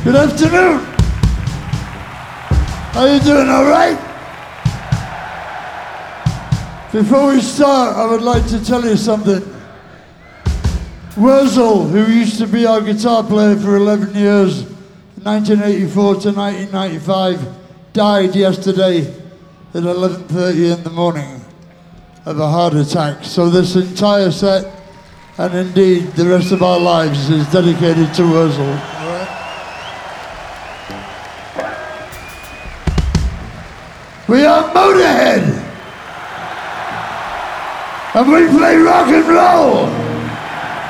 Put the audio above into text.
Good afternoon. How you doing, all right? Before we start, I would like to tell you something. Wurzel, who used to be our guitar player for 11 years, 1984 to 1995, died yesterday at 11:30 in the morning of a heart attack. So this entire set, and indeed the rest of our lives, is dedicated to Wurzel. We are Motorhead, and we play rock and roll.